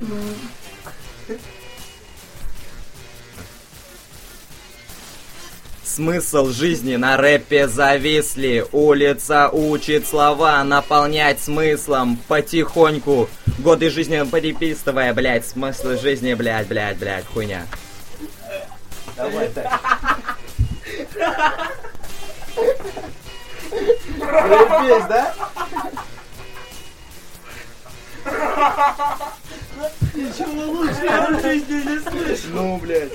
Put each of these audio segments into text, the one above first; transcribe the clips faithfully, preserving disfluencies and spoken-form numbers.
Смысл жизни на рэпе зависли. Улица учит слова наполнять смыслом потихоньку. Годы жизни переписывая, блядь, смысл жизни, блядь, блядь, блядь, хуйня. Давай так. Заебись, да? Ничего лучше я в жизни не слышу. Ну, блядь.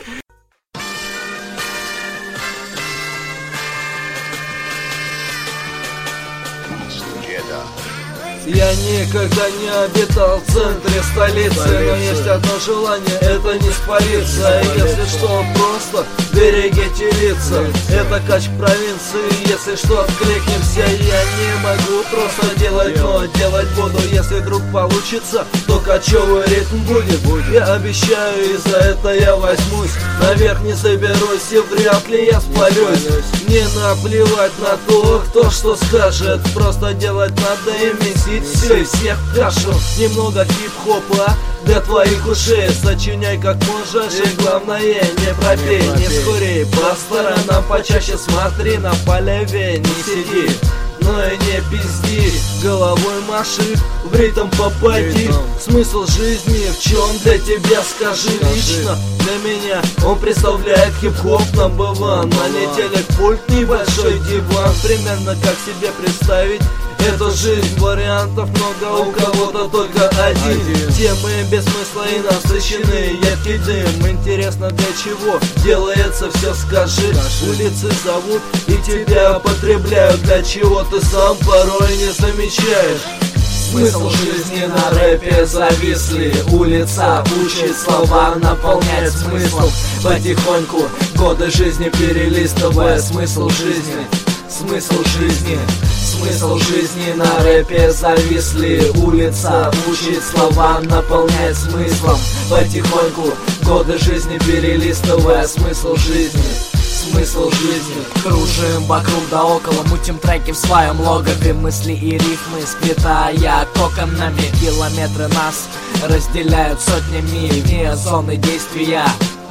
Я никогда не обитал в центре столицы, но есть одно желание, это не спалиться. Если что, просто берегите лица. Это кач провинции, если что, откликнемся. Я не могу просто делать, но делать буду. Если вдруг получится, то качевый ритм будет. Я обещаю, и за это я возьмусь. Наверх не заберусь, и вряд ли я спалюсь. Не наплевать на то, кто что скажет. Просто делать надо и месить все и всех в кашу. Немного хип-хопа для твоих ушей. Сочиняй как можешь, и главное не пропей. Не скорей, по сторонам почаще смотри. На полеве не сиди, но и не пизди. Головой маши, в ритм попади. Смысл жизни в чем для тебя, скажи лично. Для меня он представляет хип-хоп number one. На неделе пульт, небольшой диван. Примерно как себе представить эту жизнь, вариантов много, у кого-то только один. Темы без смысла и насыщенные, яркий дым. Интересно, для чего делается все, скажи. Улицы зовут и тебя потребляют. Для чего ты сам порой не замечаешь. Смысл жизни на рэпе зависли. Улица учит слова наполнять смыслом потихоньку. Годы жизни перелистывая смысл жизни. Смысл жизни. Смысл жизни на рэпе зависли. Улица учит слова наполнять смыслом потихоньку. Годы жизни перелистывая смысл жизни. Смысл жизни. Кружим вокруг да около, мутим треки в своем логове. Мысли и рифмы сплетая коконами. Километры нас разделяют сотнями вне зоны действия.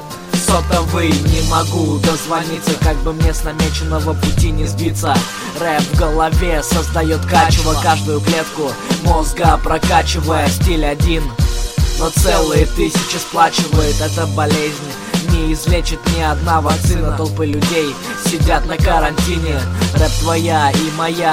Сотовый, не могу дозвониться, как бы мне с намеченного пути не сбиться. Рэп в голове создает качево каждую клетку мозга, прокачивая стиль один. Но целые тысячи сплачивает эта болезнь. Не излечит ни одна вакцина. Толпы людей сидят на карантине. Рэп твоя и моя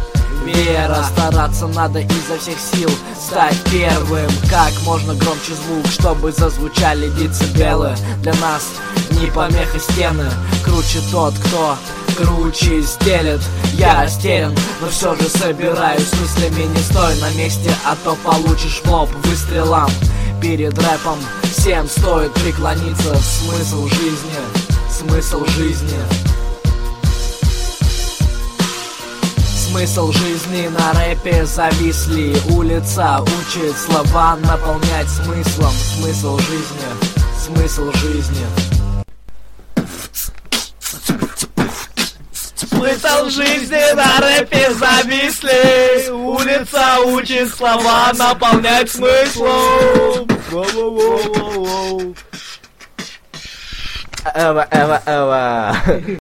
вера. Стараться надо изо всех сил стать первым. Как можно громче звук, чтобы зазвучали децибелы. Для нас не помеха стены. Круче тот, кто круче стелет. Я растерян, но все же собираюсь с мыслями. Не стой на месте, а то получишь в лоб выстрелом. Перед рэпом всем стоит преклониться. Смысл жизни, смысл жизни. Смысл жизни на рэпе зависли. Улица учит слова наполнять смыслом. Смысл жизни, смысл жизни. Смысл жизни на рэпе зависли. Улица учит слова наполнять смыслом. Эва, эва, эва.